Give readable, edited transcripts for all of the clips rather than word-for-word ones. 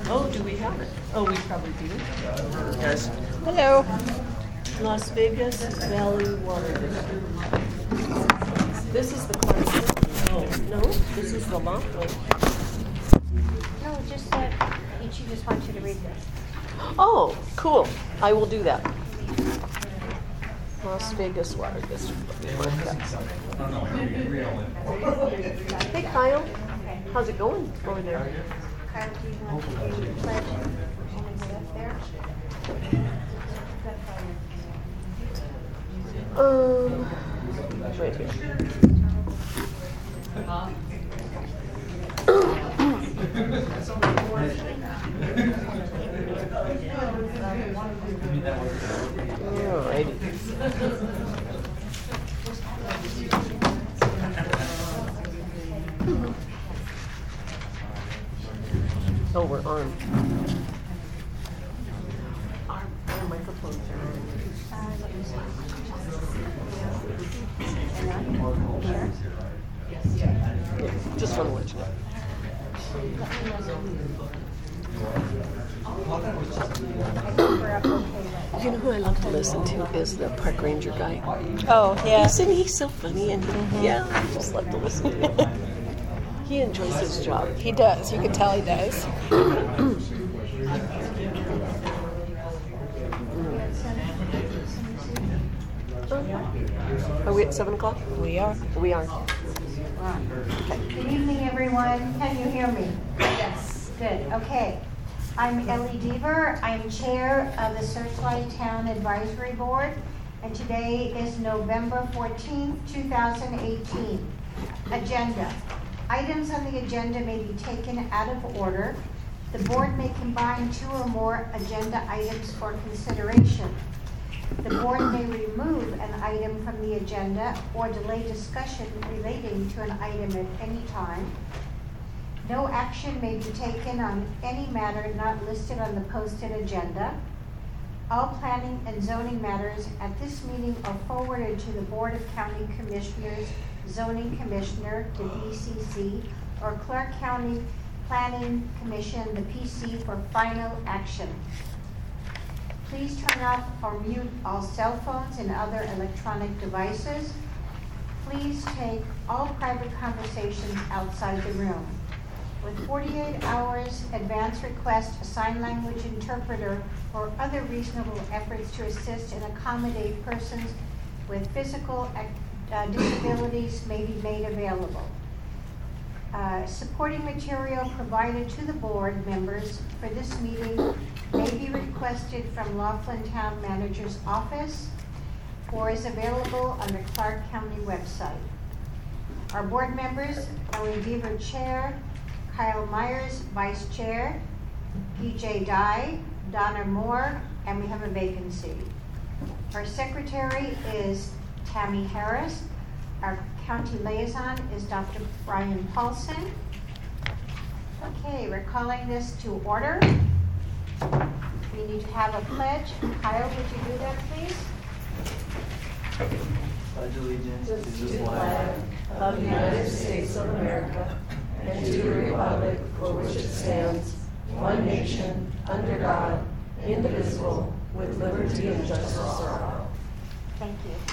Oh, do we have it? Oh, we probably do. Yes. Hello. Las Vegas Valley Water District. This is the Clark. Oh, no, this is the Laughlin. No, just that she just wants you to read this. Oh, cool. I will do that. Las Vegas Water District. Hey, Kyle. How's it going over there? Kyle, do you want to do the pledge? Anything up there? Right here. Alrighty. Oh, we're on. Our microphones are on. Just want to let you know. You know who I love to listen to is the park ranger guy. Oh, yeah. He's so funny, and yeah, I just love to listen to him. He enjoys his job. He does. You can tell he does. Are we at 7 o'clock? We are. We are. Good evening, everyone. Can you hear me? Yes. Good. Okay. I'm Ellie Deaver. I'm chair of the Searchlight Town Advisory Board, and today is November 14th, 2018. Agenda. Items on the agenda may be taken out of order. The board may combine 2 or more agenda items for consideration. The board may remove an item from the agenda or delay discussion relating to an item at any time. No action may be taken on any matter not listed on the posted agenda. All planning and zoning matters at this meeting are forwarded to the Board of County Commissioners, Zoning Commissioner, the BCC, or Clark County Planning Commission, the PC, for final action. Please turn off or mute all cell phones and other electronic devices. Please take all private conversations outside the room. With 48 hours advance request, a sign language interpreter or other reasonable efforts to assist and accommodate persons with physical disabilities may be made available. Supporting material provided to the board members for this meeting may be requested from Laughlin Town Manager's office or is available on the Clark County website. Our board members, Ellie Deaver, Chair, Kyle Myers, Vice Chair, PJ Dye, Donna Moore, and we have a vacancy. Our Secretary is Tammy Harris. Our County Liaison is Dr. Brian Paulson. Okay, we're calling this to order. We need to have a pledge. Kyle, would you do that, please? Pledge allegiance to the flag of the United States of America and to the republic for which it stands, one nation, under God, indivisible, with liberty and justice for all. Thank you.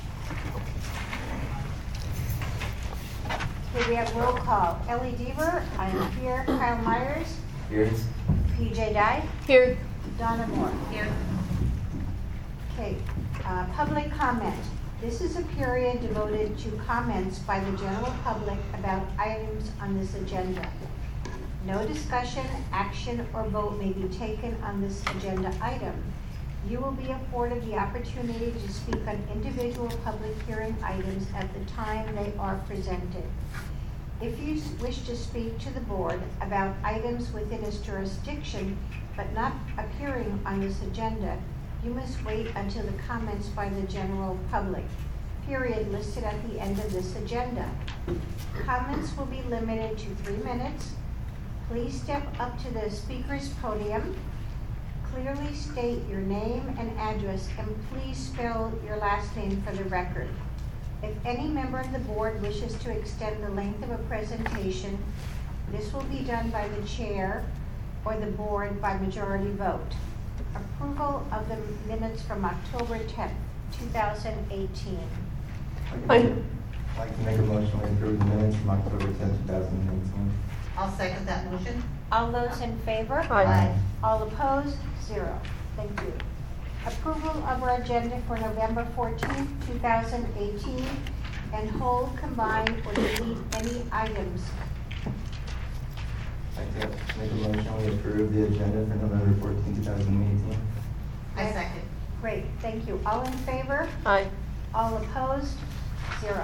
Okay, we have roll call. Ellie Deaver, I'm here. Kyle Myers. Here. PJ Dye. Here. Donna Moore. Here. Okay, public comment. This is a period devoted to comments by the general public about items on this agenda. No discussion, action, or vote may be taken on this agenda item. You will be afforded the opportunity to speak on individual public hearing items at the time they are presented. If you wish to speak to the board about items within its jurisdiction but not appearing on this agenda, you must wait until the comments by the general public, period, listed at the end of this agenda. Comments will be limited to 3 minutes. Please step up to the speaker's podium. Clearly state your name and address, and please spell your last name for the record. If any member of the board wishes to extend the length of a presentation, this will be done by the chair or the board by majority vote. Approval of the minutes from October 10th, 2018. I- I'd like to make a motion to approve the minutes from October 10th, 2018. I'll second that motion. All those in favor? Aye. All opposed? 0. Thank you. Approval of our agenda for November 14th, 2018, and hold, combine, or delete any items. I'd like to make a motion to approve the agenda for November 14th, 2018. I second. Great, thank you. All in favor? Aye. All opposed? 0.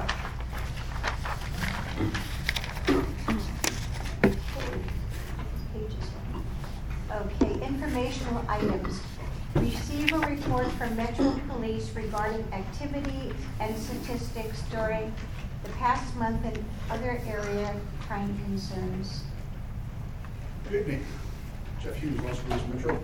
Okay, informational items. Receive a report from Metro Police regarding activity and statistics during the past month and other area crime concerns. Good evening. Jeff Hughes, Los Feliz Metro.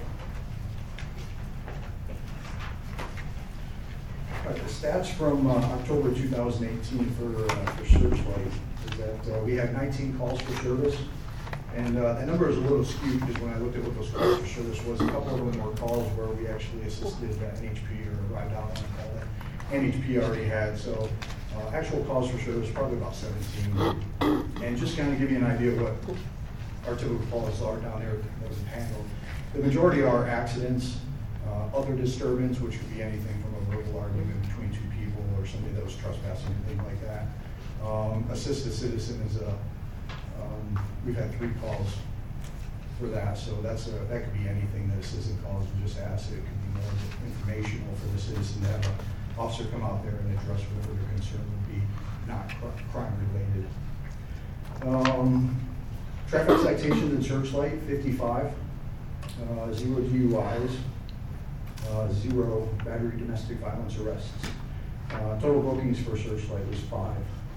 All right, the stats from October 2018 for Searchlight is that we had 19 calls for service. And that number is a little skewed because when I looked at what those calls for service was, a couple of them were calls where we actually assisted NHP or arrived out on a call that NHP already had. So actual calls for service, probably about 17. And just kind of give you an idea of what our typical calls are down there that was handled. The majority are accidents, other disturbance, which could be anything from a verbal argument between two people or somebody that was trespassing, things like that. Assist a citizen is we've had 3 calls for that, so that could be anything that a citizen calls and just asks. It could be more informational for the citizen to have an officer come out there and address whatever their concern would be, not crime related. Traffic citations in Searchlight, 55, 0 DUIs, 0 battery domestic violence arrests. Total bookings for Searchlight was 5.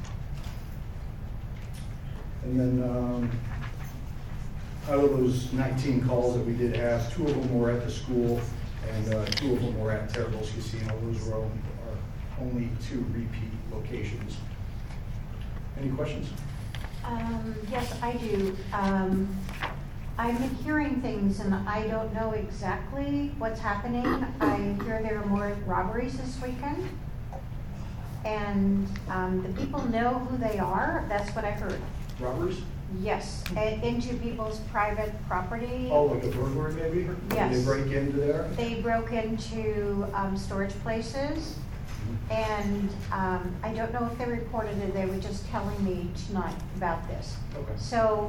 And then out of those 19 calls that we did have, 2 of them were at the school and 2 of them were at Terrible's Casino. Those were only 2 repeat locations. Any questions? Yes, I do. I'm hearing things and I don't know exactly what's happening. I hear there are more robberies this weekend. And the people know who they are. That's what I heard. Robbers? Yes, into people's private property. Oh, like a burglary maybe? Yes. Did they break into there? They broke into storage places, and I don't know if they reported it. They were just telling me tonight about this. Okay. So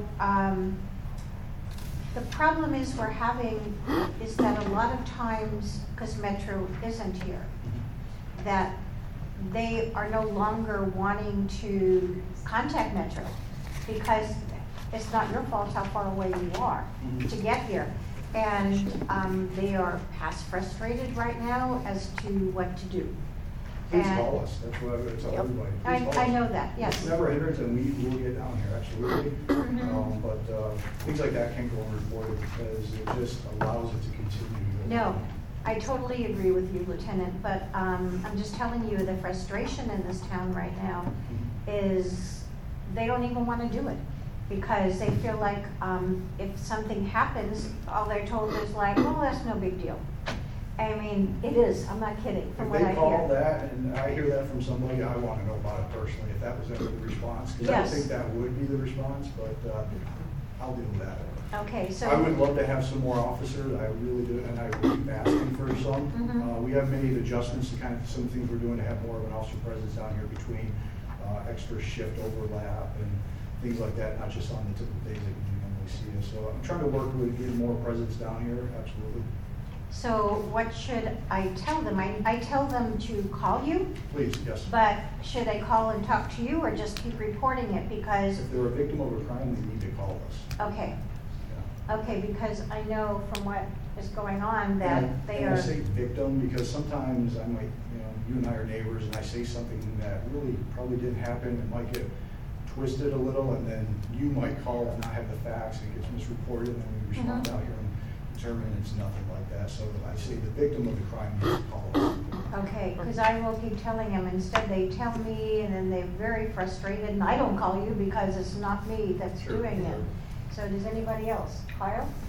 the problem is we're having is that a lot of times, because Metro isn't here, that they are no longer wanting to contact Metro because it's not your fault how far away you are to get here. And they are past frustrated right now as to what to do. Please And- call us. That's what I would tell everybody. Please I call us. know that, yes. It's never a hindrance, and we will get down here, absolutely. Mhm. But things like that can't go unreported because it just allows it to continue. No, I totally agree with you, Lieutenant, but I'm just telling you the frustration in this town right now is they don't even want to do it because they feel like if something happens, all they're told is like, well, that's no big deal. I mean, it is, I'm not kidding, from If what I they call hear. that, and I hear that from somebody, I want to know about it personally, if that was ever the response. Because I Yes. don't think that would be the response, but I'll deal with that. Okay, so. I would love to have some more officers, I really do, and I keep asking for some. Mhm. We have made adjustments to kind of some things we're doing to have more of an officer presence down here between extra shift overlap and things like that, not just on the typical days that you normally see us. So I'm trying to work with getting more presence down here, absolutely. So what should I tell them? I tell them to call you, Please, yes. but should I call and talk to you or just keep reporting it because, If they're a victim of a crime, they need to call us. okay, Yeah. okay, because I know from what is going on that And they I are, say victim because sometimes I might, you and I are neighbors and I say something that really probably didn't happen. It might get twisted a little and then you might call and not have the facts and it gets misreported and then we respond Mhm. out here and determine it's nothing like that. So I say the victim of the crime needs to call us. okay, because I will keep telling them, instead they tell me and then they're very frustrated and I don't call you because it's not me that's Sure, doing it. sure. So does anybody else? Kyle?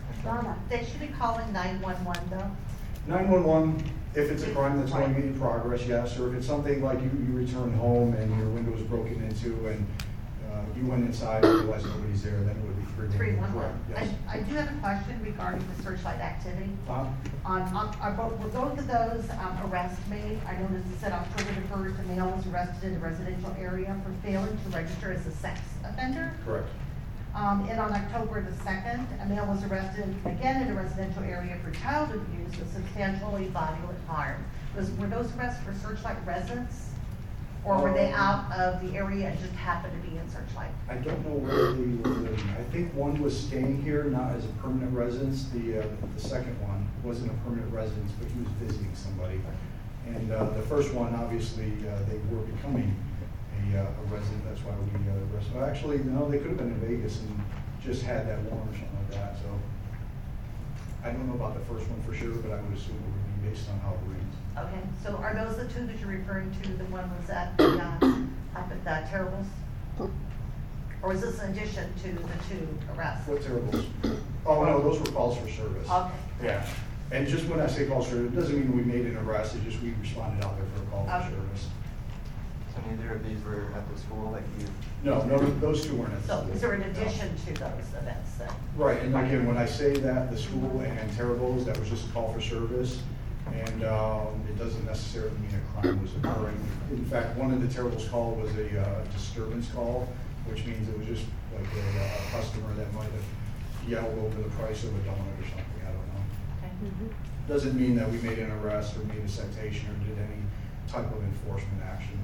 Donna? They should be calling 911 though. 911, if it's a crime that's going in progress, yes, or if it's something like you returned home and your window was broken into and you went inside and realized nobody's there, then it would be 311. 311. Correct, yes. I do have a question regarding the searchlight activity. We're going to those arrests made. I noticed it said October the 1st, a male was arrested in the residential area for failing to register as a sex offender. Correct. And on October the 2nd, a male was arrested again in a residential area for child abuse with substantially bodily harm. Were those arrests for Searchlight residents? Or were they out of the area and just happened to be in Searchlight? I don't know where they were living. I think one was staying here, not as a permanent residence. The second one wasn't a permanent residence, but he was visiting somebody. And the first one, obviously, they were becoming a resident. That's why we arrested. Well, actually, no, they could have been in Vegas and just had that warrant or something like that. So I don't know about the first one for sure, but I would assume it would be based on how it reads. Okay, so are those the two that you're referring to? The one was at the, up at the Terribles? Or is this in addition to the two arrests? What terribles? Oh, no, those were calls for service. Okay. Yeah. And just when I say calls for service, it doesn't mean we made an arrest, it just we responded out there for a call for Okay. service. So neither of these were at the school like you? No, those two weren't at the So school. is there an addition to those events then? Right, and again, when I say that, the school and Terribles, that was just a call for service. And it doesn't necessarily mean a crime was occurring. In fact, one of the Terribles call was a disturbance call, which means it was just like a customer that might have yelled over the price of a donut or something, I don't know. Okay. Doesn't mean that we made an arrest or made a citation or did any type of enforcement action.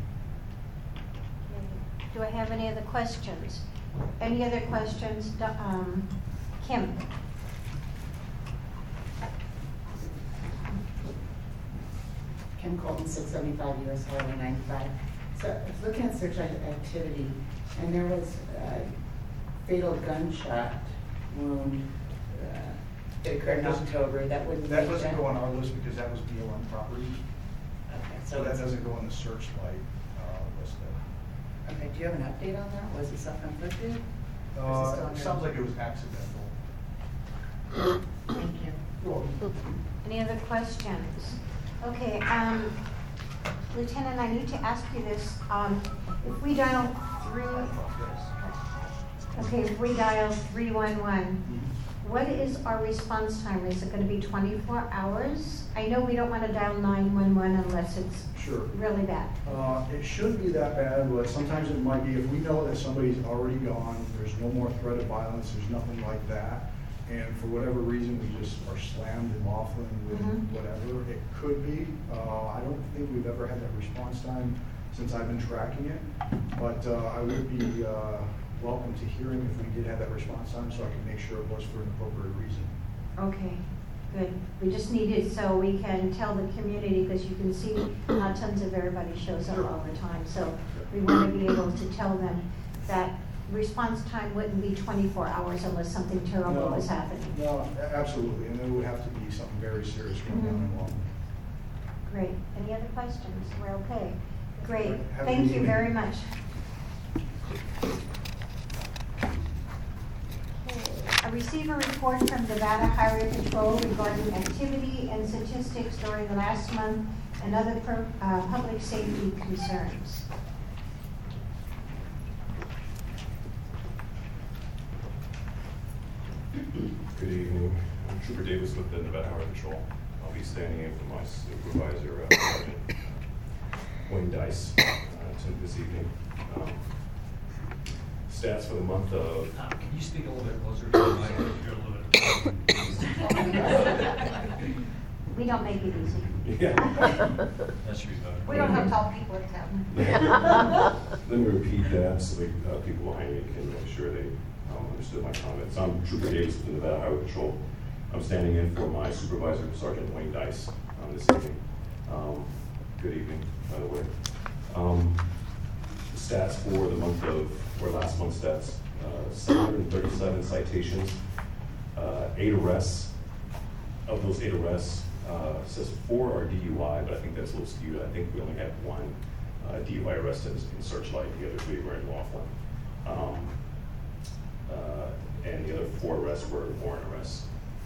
Do I have any other questions? Any other questions? Kim? Kim Colton, 675 US Highway 95. So I was looking at Searchlight activity, and there was a fatal gunshot wound that occurred in October. That wouldn't That make doesn't go on our list because that was BLM property, Okay, so that it's- doesn't go on the Searchlight list there. Okay, do you have an update on that? Was it self-inflicted? Sounds like it was accidental. Thank you. Well, Any other questions? Okay, Lieutenant, I need to ask you this. If we dial if we dial 311, what is our response time? Is it gonna be 24 hours? I know we don't wanna dial 911 unless it's Sure. really bad. It shouldn't be that bad, but sometimes it might be. If we know that somebody's already gone, there's no more threat of violence, there's nothing like that, and for whatever reason, we just are slammed in Laughlin with Mhm. whatever, it could be. I don't think we've ever had that response time since I've been tracking it, but I would be welcome to hearing if we did have that response time, so I can make sure it was for an appropriate reason. Okay, good. We just need it so we can tell the community, because you can see how tons of everybody shows up Sure. all the time. So we want to be able to tell them that response time wouldn't be 24 hours unless something terrible No, was happening. No, absolutely, and it would have to be something very serious going on in Laughlin. Great. Any other questions? We're okay. Great. Right. Have a Thank good you evening. very much. I received a report from Nevada Highway Patrol regarding activity and statistics during the last month and other public safety concerns. Good evening. I'm Trooper Davis with the Nevada Highway Patrol. I'll be standing in for my supervisor, Sergeant Wayne Dice, this evening. Stats for the month of... Can you speak a little bit closer to the mic? You're a little bit. We don't make it easy. Yeah. That should be better. We don't have tall people in town. Let me repeat that so the people behind me can make sure they understood my comments. I'm Trooper Davis with the Nevada Highway Patrol. I'm standing in for my supervisor, Sergeant Wayne Dice, this evening. Good evening, by the way. Stats for the month of, or last month's stats, 737 citations, 8 arrests. Of those 8 arrests, says 4 are DUI, but I think that's a little skewed. I think we only had 1 DUI arrest in Searchlight, the other 3 were in Laughlin. And the other 4 arrests were warrant arrests.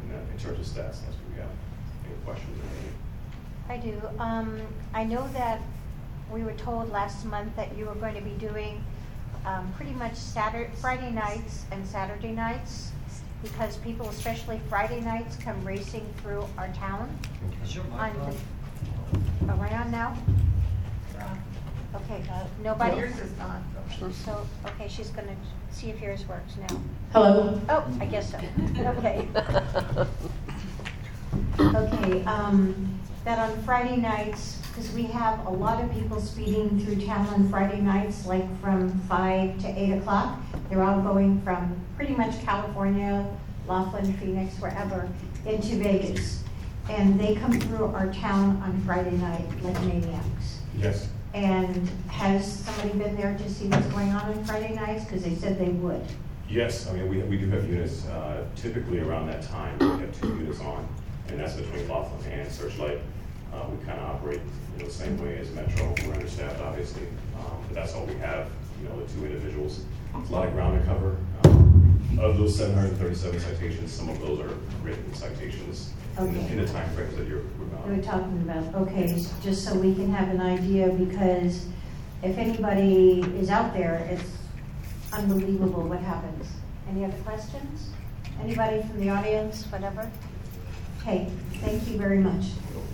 in terms of stats, unless we have any questions or any. I do. I know that we were told last month that you were going to be doing pretty much Friday nights and Saturday nights, because people, especially Friday nights, come racing through our town. Are we on now? Okay, nobody? Yours is not. So, okay, she's gonna see if yours works now. Hello? Oh, I guess so. Okay. Okay, that on Friday nights, because we have a lot of people speeding through town on Friday nights, like from 5 to 8 o'clock. They're all going from pretty much California, Laughlin, Phoenix, wherever, into Vegas. And they come through our town on Friday night like maniacs. Yes. And has somebody been there to see what's going on Friday nights? Because they said they would. Yes, I mean, we do have units, typically around that time, we have 2 units on, and that's between Laughlin and Searchlight. We kind of operate the same way as Metro. We're understaffed, obviously, but that's all we have, the 2 individuals. It's a lot of ground to cover. Of those 737 citations, some of those are written citations in the time frames that we're We're talking about, okay, just so we can have an idea, because if anybody is out there, it's unbelievable what happens. Any other questions? Anybody from the audience, whatever? Okay, thank you very much.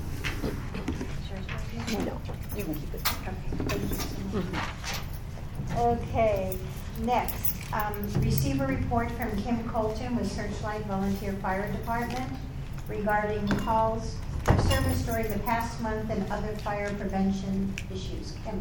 No, you can keep it. Okay, thank you so much. Okay, next, receive a report from Kim Colton with Searchlight Volunteer Fire Department regarding calls for service during the past month and other fire prevention issues. Kim.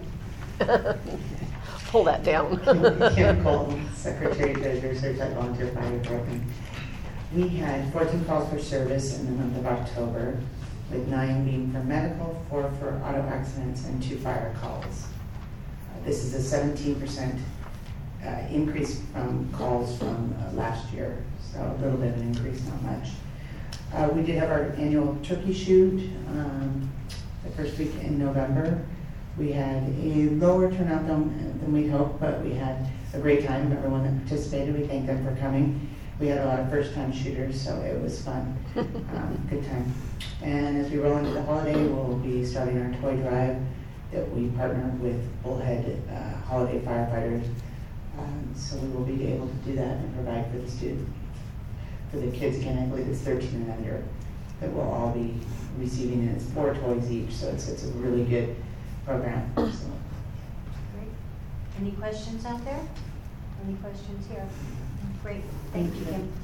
Pull that down. Kim Colton, Secretary Treasurer, Searchlight Volunteer Fire Department. We had 14 calls for service in the month of October, with 9 being for medical, 4 for auto accidents, and 2 fire calls. This is a 17% increase from calls from last year, so a little bit of an increase, not much. We did have our annual turkey shoot the first week in November. We had a lower turnout than we'd hoped, but we had a great time. Everyone that participated, we thank them for coming. We had a lot of first-time shooters, so it was fun. Good time. And as we roll into the holiday, we'll be starting our toy drive that we partnered with Bullhead Holiday Firefighters. So we will be able to do that and provide for the kids again. I believe it's 13 and under that we'll all be receiving. And it's 4 toys each, so it's a really good program. So. Great. Any questions out there? Any questions here? Great, thank you, Kim.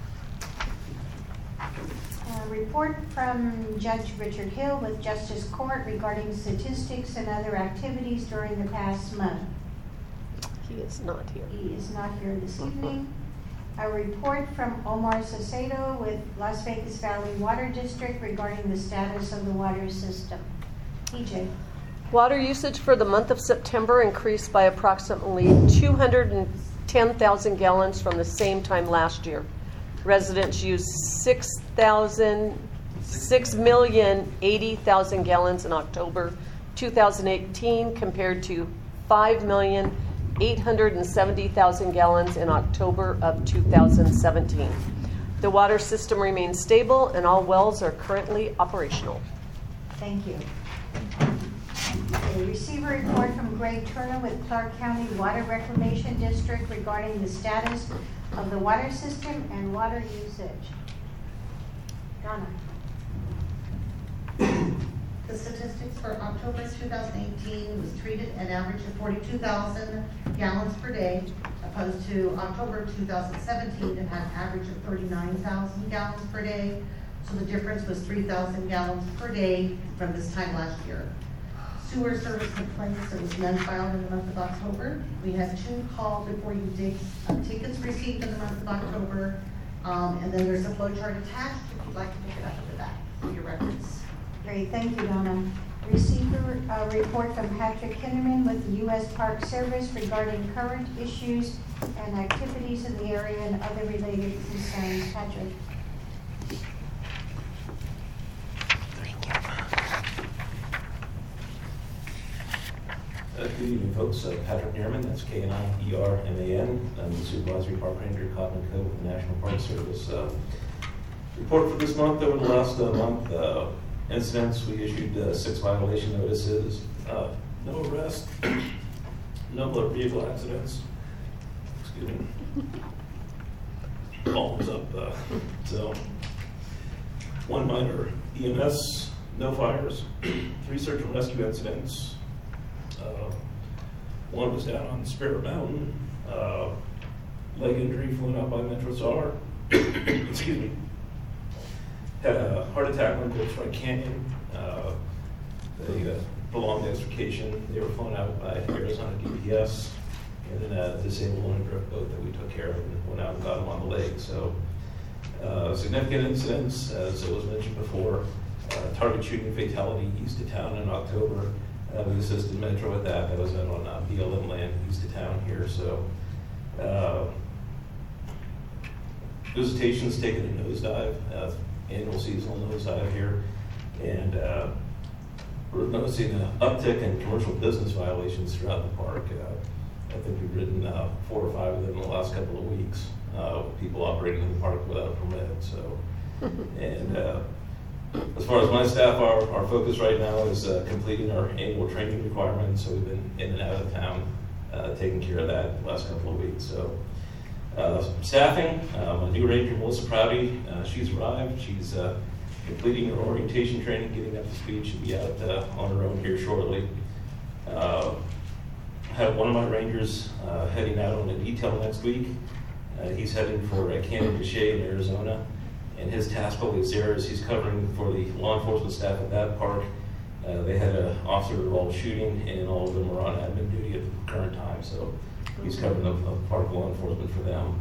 Report from Judge Richard Hill with Justice Court regarding statistics and other activities during the past month. He is not here. He is not here this evening. A report from Omar Sacedo with Las Vegas Valley Water District regarding the status of the water system. EJ. Water usage for the month of September increased by approximately 210,000 gallons from the same time last year. Residents used 6,080,000 gallons in October 2018 compared to 5,870,000 gallons in October of 2017. The water system remains stable and all wells are currently operational. Thank you. Receive a report from Greg Turner with Clark County Water Reclamation District regarding the status of the water system and water usage. Donna. The statistics for October 2018 was treated an average of 42,000 gallons per day, opposed to October 2017 that had an average of 39,000 gallons per day. So the difference was 3,000 gallons per day from this time last year. Sewer service complaints, there was none filed in the month of October. We had 2 calls before you did tickets received in the month of October. And then there's a flow chart attached if you'd like to pick it up with that for your records. Great, thank you, Donna. Receive a report from Patrick Kinnerman with the U.S. Park Service regarding current issues and activities in the area and other related concerns. Patrick. Good evening, folks. Patrick Neerman, that's K-N-I-E-R-M-A-N. I'm the Supervisory Park Ranger, Cotton Cove with the National Park Service. Report for this month, over the last month, incidents, we issued 6 violation notices, no arrest, no motor vehicle accidents, excuse me. Volume's up, so 1 minor EMS, no fires, 3 search and rescue incidents. 1 was down on Spirit Mountain, leg injury flown out by Metro SAR. Excuse me. Had a heart attack on Gold Strike Canyon. They prolonged extrication. They were flown out by Arizona DPS. And then a disabled on a drift boat that we took care of and went out and got them on the lake. So significant incidents, as it was mentioned before. Target shooting fatality east of town in October. We assisted Metro with that. That was out on BLM land east of town here. So visitation's taken a nosedive, annual seasonal nosedive here. And we're noticing an uptick in commercial business violations throughout the park. I think we've written 4 or 5 of them in the last couple of weeks. People operating in the park without a permit. So, and as far as my staff, our focus right now is completing our annual training requirements. So we've been in and out of town taking care of that the last couple of weeks. So staffing, my new ranger, Melissa Prouty, she's arrived. She's completing her orientation training, getting up to speed. She'll be out on her own here shortly. Have one of my rangers heading out on a detail next week. He's heading for Canyon de Chelly in Arizona. And his task while he's there is he's covering for the law enforcement staff at that park. They had an officer involved shooting, and all of them are on admin duty at the current time. So he's covering the park law enforcement for them.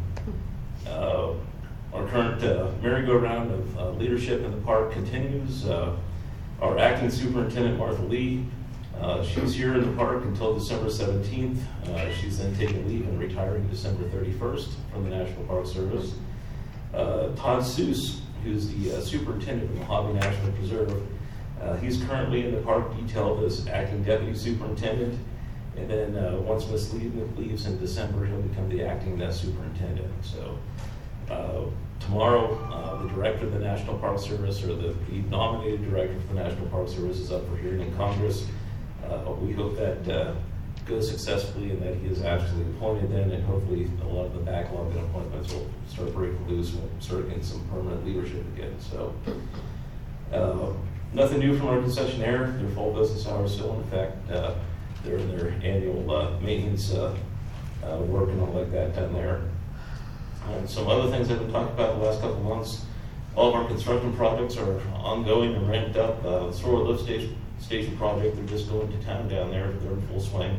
Our current merry-go-round of leadership in the park continues. Our acting superintendent, Martha Lee, she's here in the park until December 17th. She's then taking leave and retiring December 31st from the National Park Service. Todd Seuss, who's the superintendent of Mojave National Preserve, he's currently in the park detailed as acting deputy superintendent. And then once Ms. Lee leaves in December, he'll become the acting superintendent. So tomorrow, the director of the National Park Service, or the nominated director for the National Park Service, is up for hearing in Congress. We hope that goes successfully and that he is actually appointed then, and hopefully a lot of the backlog in appointments will start breaking loose and we'll start getting some permanent leadership again. So nothing new from our concessionaire. Their full business hours still in effect. They're in their annual maintenance work and all like that down there. And some other things that we've talked about the last couple of months. All of our construction projects are ongoing and ramped up. The Sorrel Lift Station project, they're just going to town down there. They're in full swing.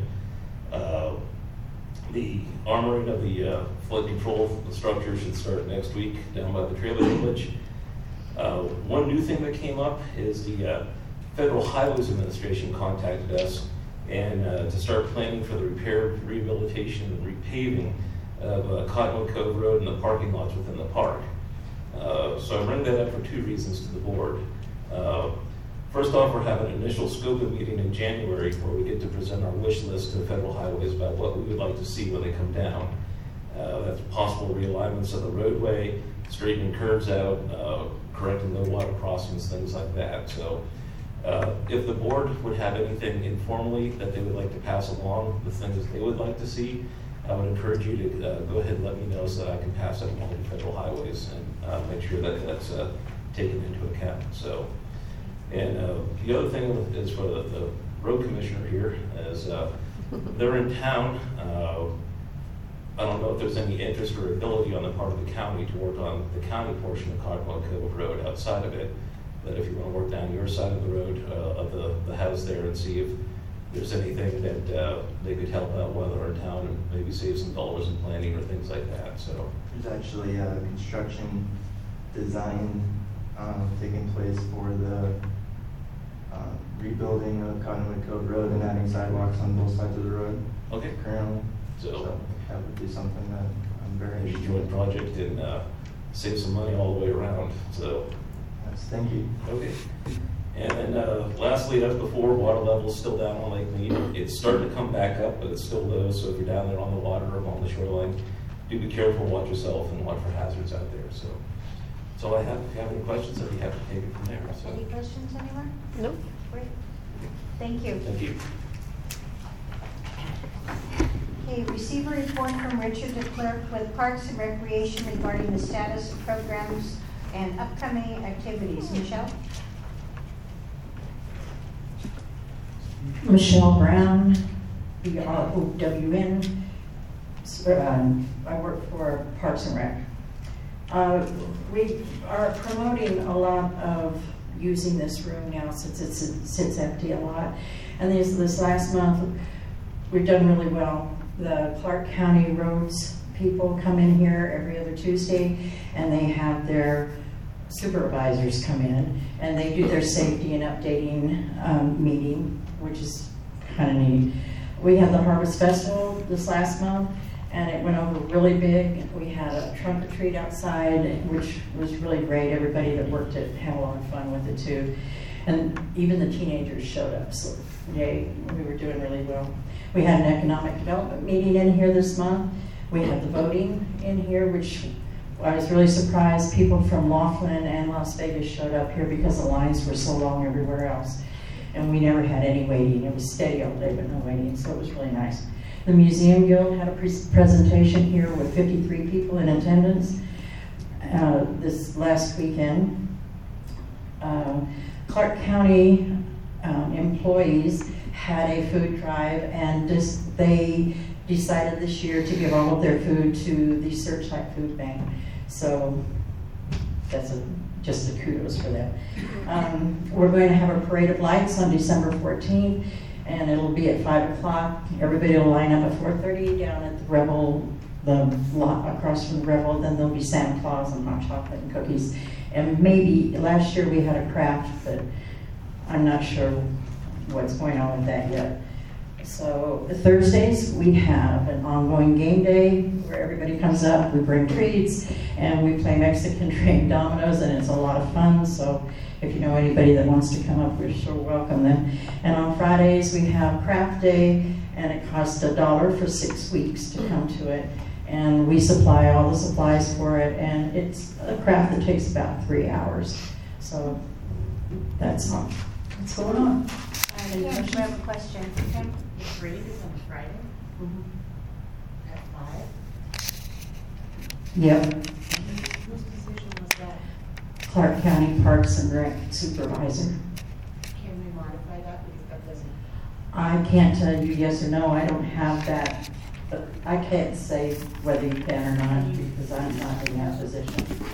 The armoring of the flood control structure should start next week down by the trailer village. One new thing that came up is the Federal Highways Administration contacted us and to start planning for the repair, rehabilitation, and repaving of Cottonwood Cove Road and the parking lots within the park. So I bring that up for 2 reasons to the board. First off, we're having an initial scoping meeting in January where we get to present our wish list to Federal Highways about what we would like to see when they come down. That's possible realignments of the roadway, straightening curves out, correcting low water crossings, things like that. So if the board would have anything informally that they would like to pass along, the things that they would like to see, I would encourage you to go ahead and let me know so that I can pass it along to Federal Highways and make sure that that's taken into account. So. And the other thing is for the road commissioner here, is they're in town. I don't know if there's any interest or ability on the part of the county to work on the county portion of Cottonwood Cove Road outside of it. But if you want to work down your side of the road, of the house there, and see if there's anything that they could help out while they're in town and maybe save some dollars in planning or things like that. So There's actually a construction design taking place for the rebuilding of Cottonwood Cove Road and adding sidewalks on both sides of the road. Okay. Currently. So that would be something that I'm very maybe interested join in. the project and save some money all the way around. So. Yes, thank you. Okay. And then lastly, as before, water level is still down on Lake Mead. It's starting to come back up, but it's still low. So if you're down there on the water or along the shoreline, do be careful, watch yourself, and watch for hazards out there. So that's that's all I have. If you have any questions, I'd be happy to take it from there. So, Any questions, anyone? No? Great. Thank you. thank you. Okay, receive a report from Richard the clerk with Parks and Recreation regarding the status of programs and upcoming activities. Michelle? Michelle Brown, BROWN. I work for Parks and Rec. We are promoting a lot of using this room now since it sits empty a lot. And this last month, we've done really well. The Clark County Roads people come in here every other Tuesday, and they have their supervisors come in, and they do their safety and updating meeting, which is kind of neat. We had the Harvest Festival this last month, and it went over really big. We had a trunk or treat outside, which was really great. Everybody that worked it had a lot of fun with it too. And even the teenagers showed up, so yay, we were doing really well. We had an economic development meeting in here this month. We had the voting in here, which I was really surprised. People from Laughlin and Las Vegas showed up here because the lines were so long everywhere else. And we never had any waiting. It was steady all day, but no waiting, so it was really nice. The Museum Guild had a presentation here with 53 people in attendance this last weekend. Clark County employees had a food drive, and they decided this year to give all of their food to the Searchlight Food Bank. So that's just a kudos for them. We're going to have a parade of lights on December 14th, and it'll be at 5 o'clock. Everybody will line up at 4:30 down at the Rebel, the lot across from the Rebel. Then there'll be Santa Claus and hot chocolate and cookies. And maybe last year we had a craft, but I'm not sure what's going on with that yet. So Thursdays we have an ongoing game day where everybody comes up, we bring treats, and we play Mexican trained dominoes, and it's a lot of fun. So if you know anybody that wants to come up, we're sure welcome them. And on Fridays we have craft day, and it costs $1 for 6 weeks to come to it. And we supply all the supplies for it, and it's a craft that takes about 3 hours. So that's all. What's going on? Kim, we have a question. Kim? The parade is on Friday at 5. Yep. Whose decision was that? Clark County Parks and Rec Supervisor. Can we modify that because that doesn't? I can't tell you yes or no. I don't have that. But I can't say whether you can or not because I'm not in that position.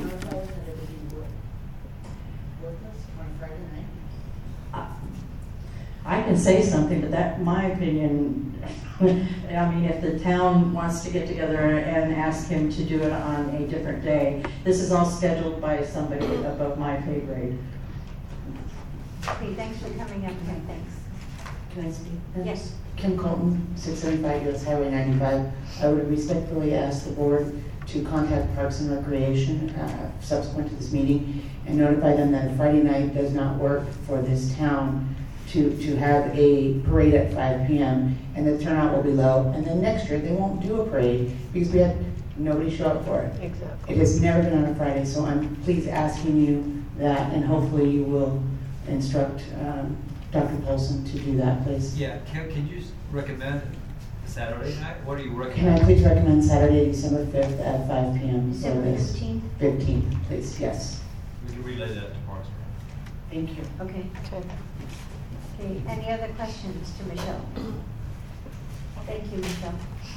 I can say something, but that, my opinion, I mean, if the town wants to get together and ask him to do it on a different day, this is all scheduled by somebody above my pay grade. Okay, thanks for coming up, Kim, thanks. Can I speak? Yes. Kim Colton, 675 US Highway 95. I would respectfully ask the board to contact Parks and Recreation subsequent to this meeting and notify them that Friday night does not work for this town to have a parade at 5 p.m. and the turnout will be low. And then next year they won't do a parade because we had nobody show up for it. Exactly. It has never been on a Friday, so I'm please asking you that, and hopefully you will instruct Dr. Polson to do that, please. Yeah, can you recommend Saturday night? What do you Can I recommend? please recommend Saturday, December 5th at 5 p.m. December 15th? 15th, please, yes. We can relay that to Parks and Rec. Thank you. Okay. Okay. Okay, any other questions to Michelle? Thank you, Michelle.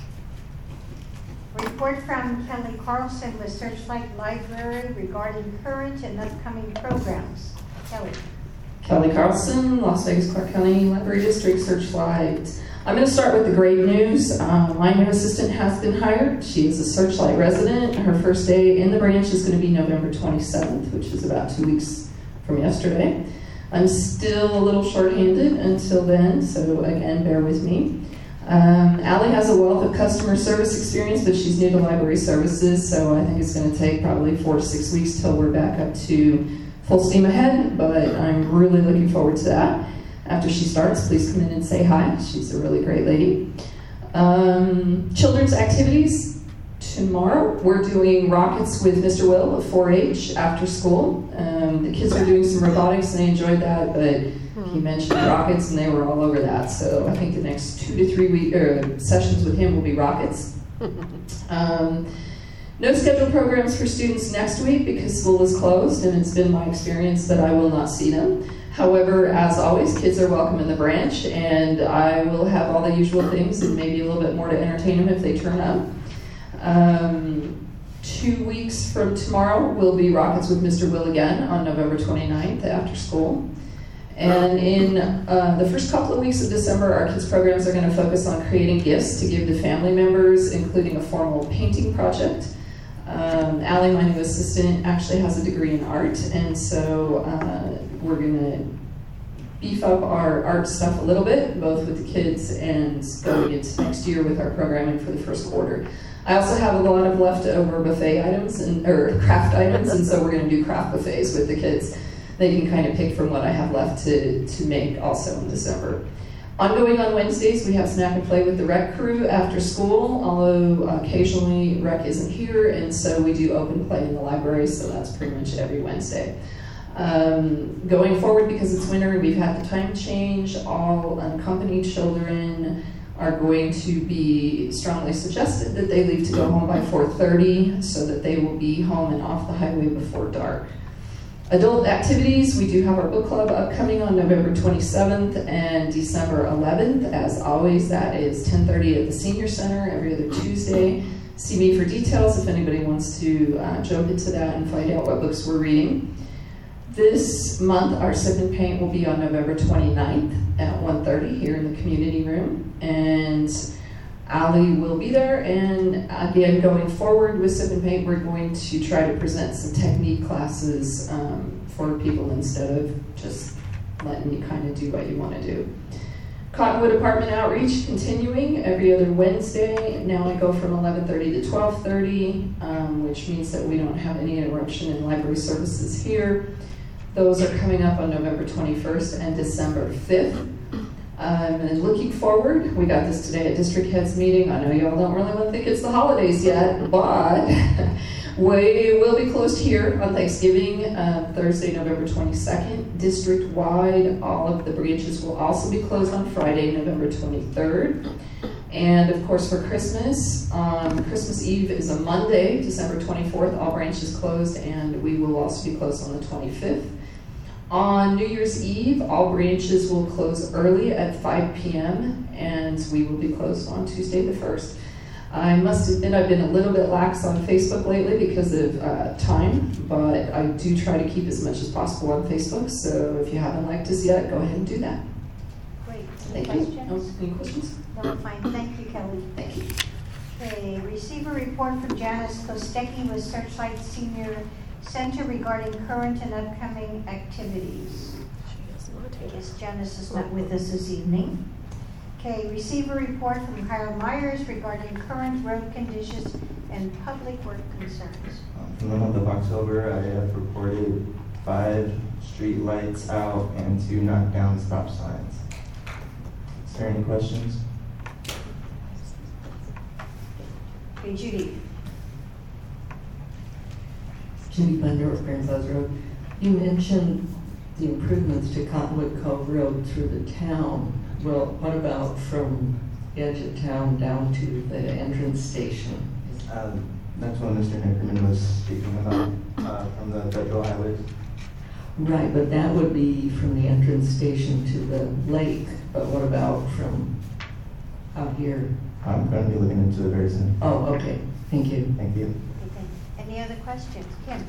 Report from Kelly Carlson with Searchlight Library regarding current and upcoming programs. Kelly. Kelly Carlson, Las Vegas Clark County Library District Searchlight. I'm going to start with the great news. My new assistant has been hired. She is a Searchlight resident. Her first day in the branch is going to be November 27th, which is about 2 weeks from yesterday. I'm still a little short-handed until then, so again, bear with me. Allie has a wealth of customer service experience, but she's new to library services, so I think it's going to take probably 4 to 6 weeks till we're back up to full steam ahead, but I'm really looking forward to that. After she starts, please come in and say hi. She's a really great lady. Children's activities tomorrow, we're doing rockets with Mr. Will of 4-H after school. The kids are doing some robotics and they enjoyed that, but he mentioned rockets and they were all over that. So I think the next 2 to 3 week sessions with him will be rockets. No scheduled programs for students next week because school is closed, and it's been my experience that I will not see them. However, as always, kids are welcome in the branch, and I will have all the usual things and maybe a little bit more to entertain them if they turn up. 2 weeks from tomorrow will be Rockets with Mr. Will again on November 29th after school. And in the first couple of weeks of December, our kids' programs are going to focus on creating gifts to give to family members, including a formal painting project. Allie, my new assistant, actually has a degree in art, and so we're going to beef up our art stuff a little bit, both with the kids and going into next year with our programming for the first quarter. I also have a lot of leftover buffet items or craft items, and so we're going to do craft buffets with the kids. They can kind of pick from what I have left to make also in December. Ongoing on Wednesdays, we have snack and play with the rec crew after school, although occasionally rec isn't here, and so we do open play in the library, so that's pretty much every Wednesday. Going forward, because it's winter, we've had the time change. All unaccompanied children are going to be strongly suggested that they leave to go home by 4:30 so that they will be home and off the highway before dark. Adult activities, we do have our book club upcoming on November 27th and December 11th. As always, that is 10:30 at the Senior Center every other Tuesday. See me for details if anybody wants to jump into that and find out what books we're reading. This month, our Sip and Paint will be on November 29th at 1:30 here in the community room. And Allie will be there, and again, going forward with Sip and Paint, we're going to try to present some technique classes for people instead of just letting you kind of do what you want to do. Cottonwood Apartment Outreach continuing every other Wednesday. Now I go from 11:30 to 12:30, which means that we don't have any interruption in library services here. Those are coming up on November 21st and December 5th. And looking forward, we got this today at District Heads meeting. I know y'all don't really want to think it's the holidays yet, but we will be closed here on Thanksgiving, Thursday, November 22nd. District-wide, all of the branches will also be closed on Friday, November 23rd. And of course for Christmas, Christmas Eve is a Monday, December 24th. All branches closed, and we will also be closed on the 25th. On New Year's Eve, all branches will close early at 5 p.m. and we will be closed on Tuesday the 1st. I must admit I've been a little bit lax on Facebook lately because of time, but I do try to keep as much as possible on Facebook, so if you haven't liked us yet, go ahead and do that. Great. Thank Any you. questions? Any questions? No, fine. Thank you, Kelly. Thank you. Okay, receive a report from Janice Kostecki with Searchlight Senior Center regarding current and upcoming activities. I guess Janice is not with us this evening. Okay, receive a report from Kyle Myers regarding current road conditions and public work concerns. From the month of October, I have reported 5 street lights out and 2 knockdown stop signs. Is there any questions? Okay, Judy. Judy Bender with Grand Buzz Road. You mentioned the improvements to Cottonwood Cove Road through the town. Well, what about from edge of town down to the entrance station? That's what Mr. Nickerman was speaking about from the federal highways. Right, but that would be from the entrance station to the lake. But what about from out here? I'm going to be looking into it very soon. Oh, okay. Thank you. Thank you. Any other questions? Kim?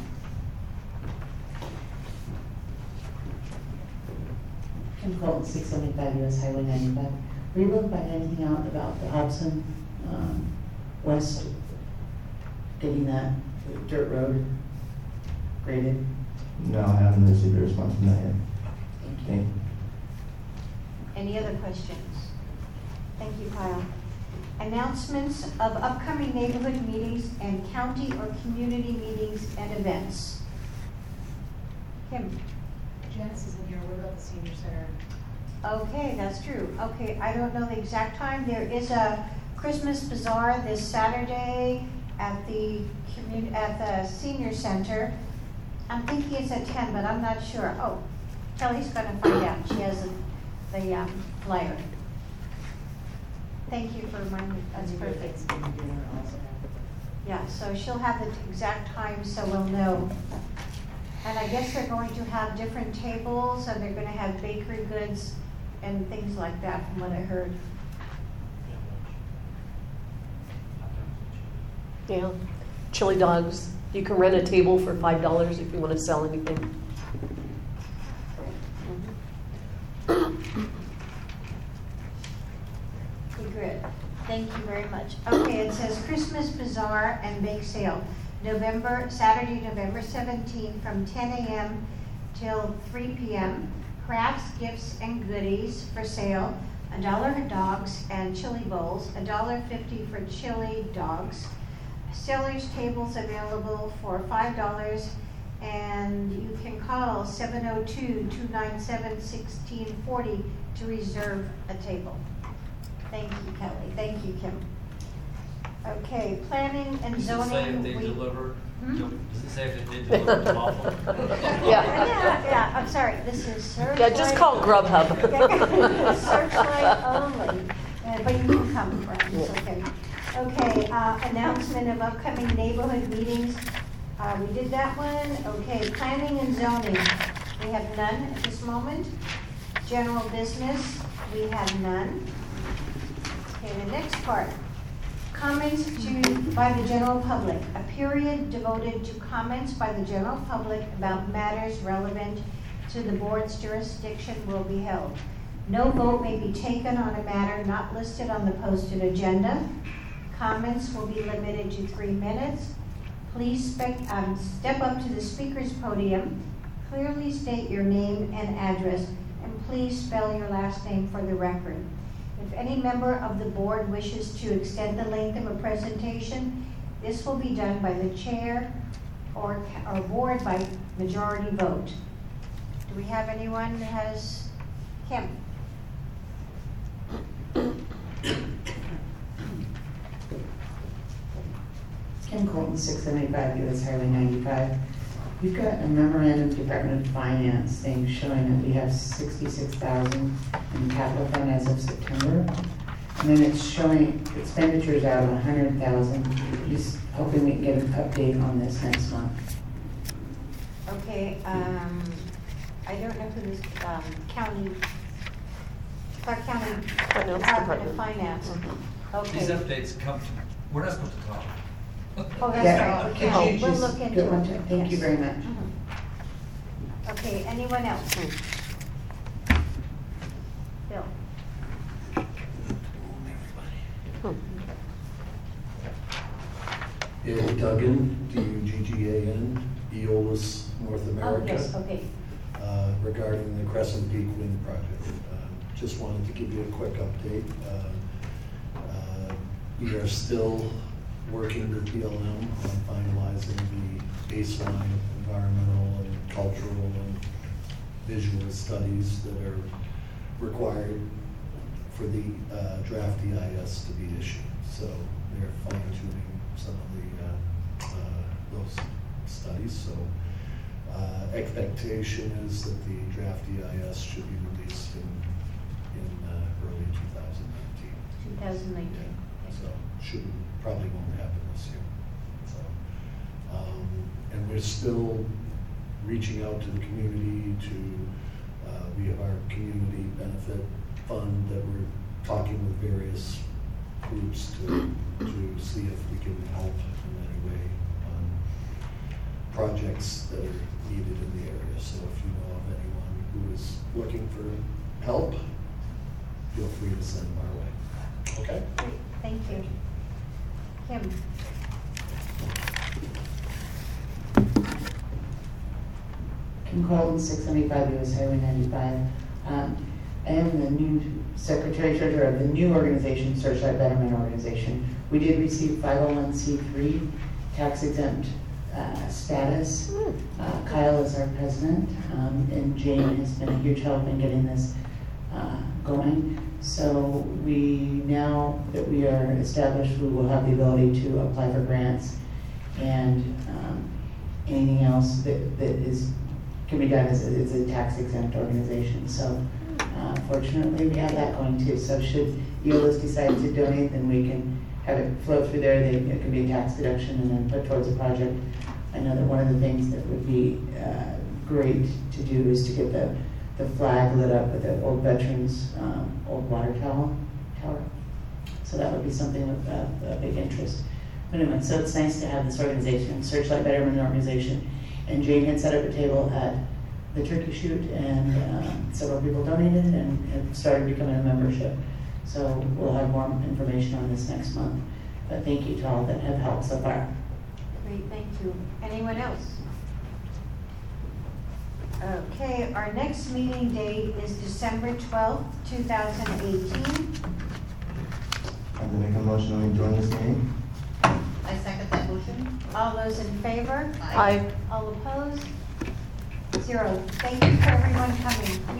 Kim Colton, 675 US Highway 95. Were you able to find anything out about the Hobson West getting that dirt road graded? No, I haven't received a response from that yet. Thank you. Any other questions? Thank you, Kyle. Announcements of upcoming neighborhood meetings and county or community meetings and events. Kim? Janice isn't here. What about the senior center? Okay, that's true. Okay, I don't know the exact time. There is a Christmas bazaar this Saturday at the senior center. I'm thinking it's at 10, but I'm not sure. Oh, Kelly's gonna find out. She has the flyer. Thank you for reminding me. That's perfect. Yeah, so she'll have the exact time, so we'll know. And I guess they're going to have different tables, and they're gonna have bakery goods and things like that, from what I heard. Yeah, chili dogs. You can rent a table for $5 if you want to sell anything. Good. Thank you very much. Okay, it says Christmas Bazaar and Bake Sale, Saturday, November 17th from 10 a.m. till 3 p.m. Crafts, gifts, and goodies for sale. $1 dogs and chili bowls. $1.50 for chili dogs. Sellers tables available for $5, and you can call 702-297-1640 to reserve a table. Thank you, Kelly. Thank you, Kim. Okay, planning and Does it zoning. say if they deliver? Hmm? Does it say if they did deliver to waffle? Yeah, I'm sorry, this is Searchlight. Yeah, just call Grubhub. Searchlight only, but you can come, friends, okay. Okay, announcement of upcoming neighborhood meetings. We did that one. Okay, planning and zoning. We have none at this moment. General business, we have none. Okay, the next part. Comments by the general public. A period devoted to comments by the general public about matters relevant to the board's jurisdiction will be held. No vote may be taken on a matter not listed on the posted agenda. Comments will be limited to 3 minutes. Please step up to the speaker's podium, clearly state your name and address, and please spell your last name for the record. If any member of the board wishes to extend the length of a presentation, this will be done by the chair or board by majority vote. Do we have anyone that has? Kim? Kim Colton, 675 US Highway 95. We've got a memorandum of Department of Finance thing showing that we have 66,000 in capital fund as of September. And then it's showing expenditures out of 100,000. Just hoping we can get an update on this next month. Okay, I don't know who this Clark County Department of Finance. Okay. These updates come to, we're not supposed to talk. Oh, that's Yeah, right. okay, Okay, just we'll look into get one it. to- Thank you Yes. very much. Mhm. Okay, anyone else? Bill? Ed Duggan, D-U-G-G-A-N, Eolus North Oh, America. yes, okay. Regarding the Crescent Peak Wind Project. Just wanted to give you a quick update. We are still working with BLM on finalizing the baseline environmental and cultural and visual studies that are required for the draft EIS to be issued. So they're fine tuning some of those studies. So expectation is that the draft EIS should be released in early 2019. 2019. So probably won't happen this year. So, and we're still reaching out to the community we have our community benefit fund that we're talking with various groups to see if we can help in any way on projects that are needed in the area. So if you know of anyone who is looking for help, feel free to send them our way. Okay? Great, thank you. Kim? Kim Colton, 675 US Highway 95. I am the new secretary-treasurer of the new organization, Searchlight Betterment Organization. We did receive 501c3 tax-exempt status. Kyle is our president, and Jane has been a huge help in getting this going. So now that we are established, we will have the ability to apply for grants and anything else that can be done as a tax exempt organization. So fortunately, we have that going too. So should EOLIS decide to donate, then we can have it flow through there. It can be a tax deduction and then put towards a project. I know that one of the things that would be great to do is to get the flag lit up with the old veterans, old water tower. So that would be something of a big interest. But anyway, so it's nice to have this organization, Searchlight Betterment Organization. And Jane had set up a table at the turkey shoot, and several people donated and have started becoming a membership. So we'll have more information on this next month. But thank you to all that have helped so far. Great, thank you. Anyone else? Okay, our next meeting date is December 12th, 2018. I'm gonna make a motion to join this meeting. I second that motion. All those in favor? Aye. All opposed? 0. Thank you for everyone coming.